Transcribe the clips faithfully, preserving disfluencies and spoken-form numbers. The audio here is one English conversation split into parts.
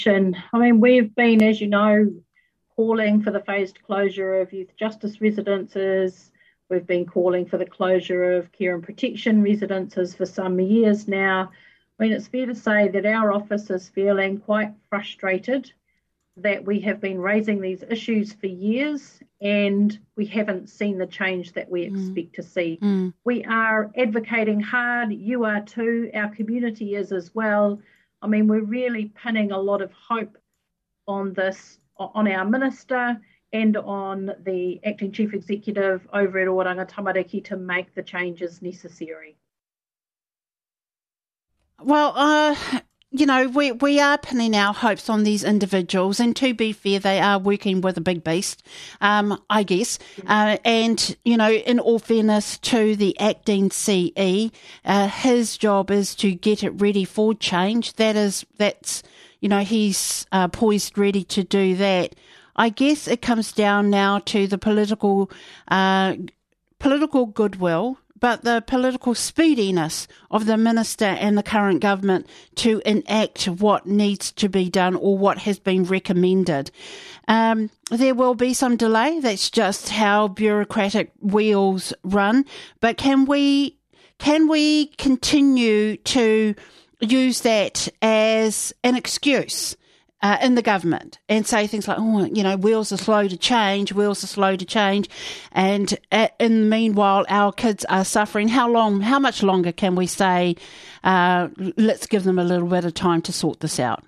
I mean, we've been, as you know, calling for the phased closure of youth justice residences. We've been calling for the closure of care and protection residences for some years now. I mean, it's fair to say that our office is feeling quite frustrated that we have been raising these issues for years and we haven't seen the change that we expect mm. to see. Mm. We are advocating hard, you are too, our community is as well. I mean, we're really pinning a lot of hope on this, on our minister and on the acting chief executive over at Oranga Tamariki to make the changes necessary. Well, uh, you know, we, we are pinning our hopes on these individuals, and to be fair, they are working with a big beast, um, I guess. Uh, and, you know, in all fairness to the acting C E, uh, his job is to get it ready for change. That is, that's, you know, he's uh, poised ready to do that. I guess it comes down now to the political, uh, political goodwill, but the political speediness of the minister and the current government to enact what needs to be done or what has been recommended. Um, there will be some delay. That's just how bureaucratic wheels run. But can we can we continue to use that as an excuse Uh, in the government and say things like, oh, you know, wheels are slow to change, wheels are slow to change, and uh, in the meanwhile, our kids are suffering? How long, how much longer can we say, uh, let's give them a little bit of time to sort this out?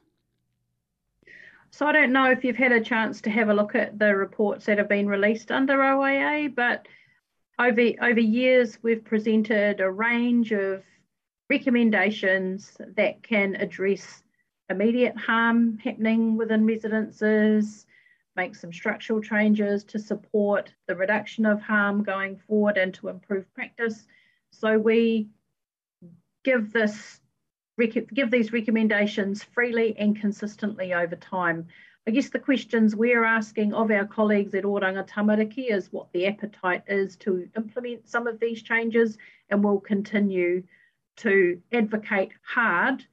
So I don't know if you've had a chance to have a look at the reports that have been released under O A A, but over, over years, we've presented a range of recommendations that can address immediate harm happening within residences, make some structural changes to support the reduction of harm going forward and to improve practice. So we give this give these recommendations freely and consistently over time. I guess the questions we're asking of our colleagues at Oranga Tamariki is what the appetite is to implement some of these changes, and we'll continue to advocate hard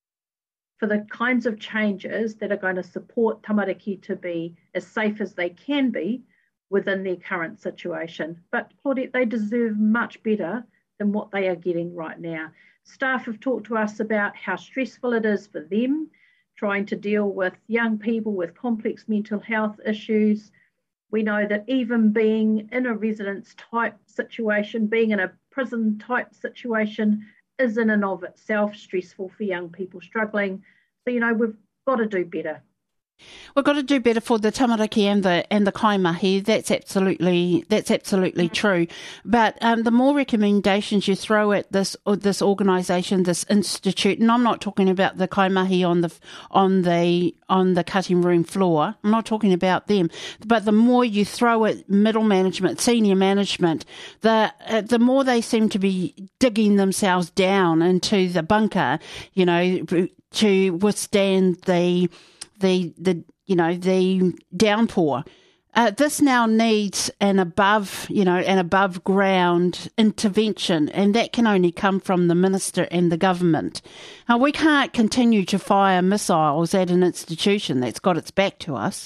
for the kinds of changes that are going to support tamariki to be as safe as they can be within their current situation. But Claudette, they deserve much better than what they are getting right now. Staff have talked to us about how stressful it is for them, trying to deal with young people with complex mental health issues. We know that even being in a residence type situation, being in a prison type situation, is in and of itself stressful for young people struggling. So, you know, we've got to do better. We've got to do better for the tamariki and the and the kaimahi. That's absolutely that's absolutely mm. true. But um, the more recommendations you throw at this or this organisation, this institute, and I'm not talking about the kaimahi on the on the on the cutting room floor. I'm not talking about them. But the more you throw at middle management, senior management, the uh, the more they seem to be digging themselves down into the bunker, you know, to withstand the. the, the you know, the downpour. Uh, this now needs an above, you know, an above ground intervention, and that can only come from the minister and the government. Now, we can't continue to fire missiles at an institution that's got its back to us.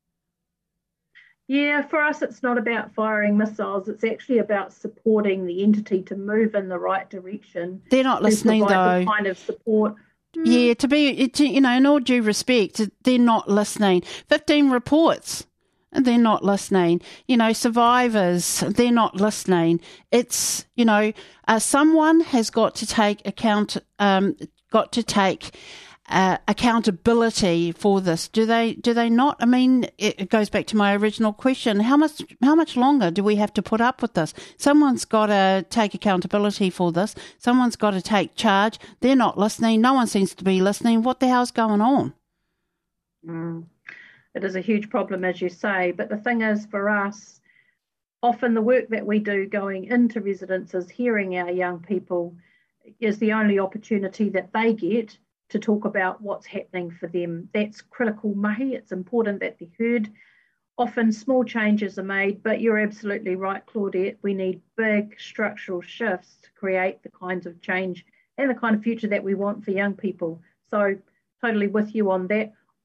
Yeah, for us, it's not about firing missiles. It's actually about supporting the entity to move in the right direction. They're not listening, though. The kind of support. Yeah, to be, to, you know, in all due respect, they're not listening. fifteen reports, and they're not listening. You know, survivors, they're not listening. It's, you know, uh, someone has got to take account, um, got to take uh, accountability for this. Do they? Do they not? I mean, it, it goes back to my original question: how much? How much longer do we have to put up with this? Someone's got to take accountability for this. Someone's got to take charge. They're not listening. No one seems to be listening. What the hell's going on? Mm. It is a huge problem, as you say. But the thing is, for us, often the work that we do going into residences, hearing our young people, is the only opportunity that they get to talk about what's happening for them. That's critical mahi. It's important that they're heard. Often small changes are made, but you're absolutely right, Claudette. We need big structural shifts to create the kinds of change and the kind of future that we want for young people. So totally with you on that.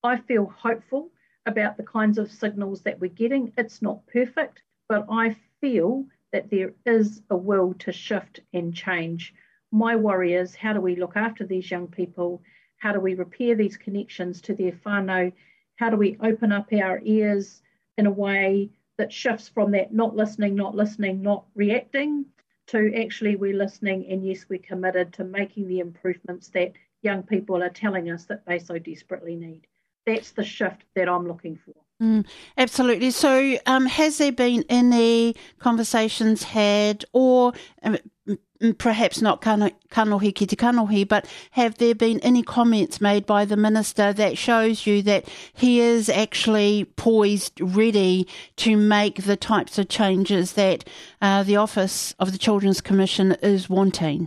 I feel hopeful about the kinds of signals that we're getting. It's not perfect, but I feel that there is a will to shift and change. My worry is, how do we look after these young people? How do we repair these connections to their whānau? How do we open up our ears in a way that shifts from that not listening, not listening, not reacting, to actually we're listening, and yes, we're committed to making the improvements that young people are telling us that they so desperately need. That's the shift that I'm looking for. Mm, absolutely. So um, has there been any conversations had, or um, perhaps not kanohi ki te kanohi, but have there been any comments made by the Minister that shows you that he is actually poised, ready to make the types of changes that uh, the Office of the Children's Commission is wanting?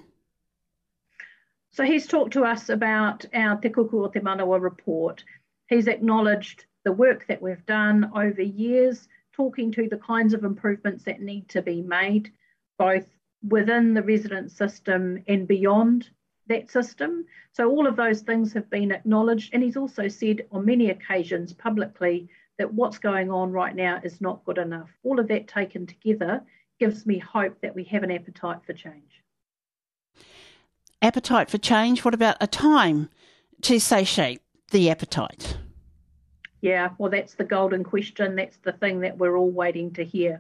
So he's talked to us about our Te Kuku o Te Manawa report. He's acknowledged the work that we've done over years, talking to the kinds of improvements that need to be made, both within the resident system and beyond that system. So all of those things have been acknowledged, and he's also said on many occasions publicly that what's going on right now is not good enough. All of that taken together gives me hope that we have an appetite for change. Appetite for change? What about a time to satiate the appetite? Yeah, well, that's the golden question. That's the thing that we're all waiting to hear.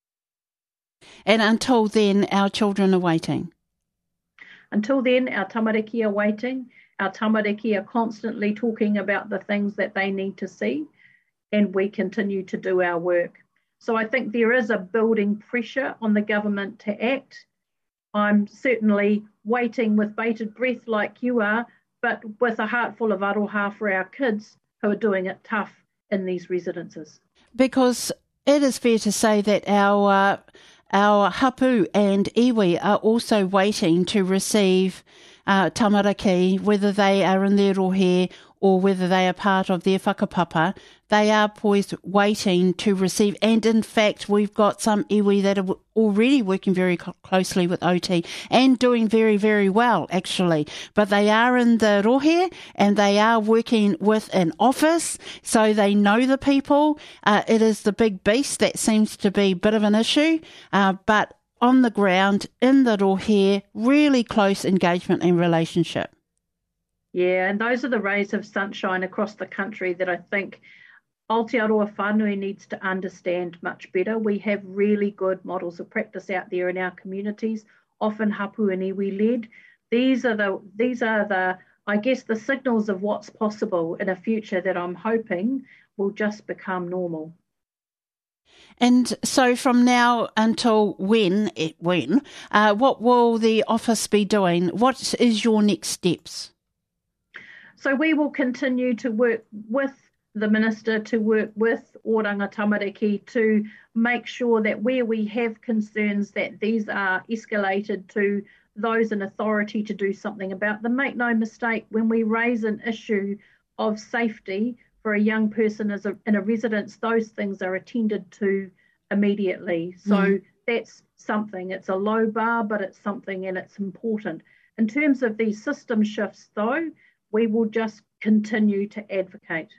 And until then, our children are waiting. Until then, our tamariki are waiting. Our tamariki are constantly talking about the things that they need to see, and we continue to do our work. So I think there is a building pressure on the government to act. I'm certainly waiting with bated breath like you are, but with a heart full of aroha for our kids who are doing it tough in these residences. Because it is fair to say that our uh, our hapu and iwi are also waiting to receive uh, tamariki, whether they are in their rohe or whether they are part of their whakapapa. They are poised waiting to receive, and in fact we've got some iwi that are already working very closely with O T and doing very, very well actually, but they are in the rohe and they are working with an office, so they know the people. Uh, it is the big beast that seems to be a bit of an issue, uh, but on the ground, in the rohe, really close engagement and relationship. Yeah, and those are the rays of sunshine across the country that I think Aotearoa Whānui needs to understand much better. We have really good models of practice out there in our communities, often hapu and iwi led. These are the these are the I guess the signals of what's possible in a future that I'm hoping will just become normal. And so from now until when, when, uh, what will the office be doing? What is your next steps? So we will continue to work with the Minister, to work with Oranga Tamariki to make sure that where we have concerns that these are escalated to those in authority to do something about them. Make no mistake, when we raise an issue of safety for a young person as a, in a residence, those things are attended to immediately. So mm. that's something. It's a low bar, but it's something and it's important. In terms of these system shifts, though, we will just continue to advocate.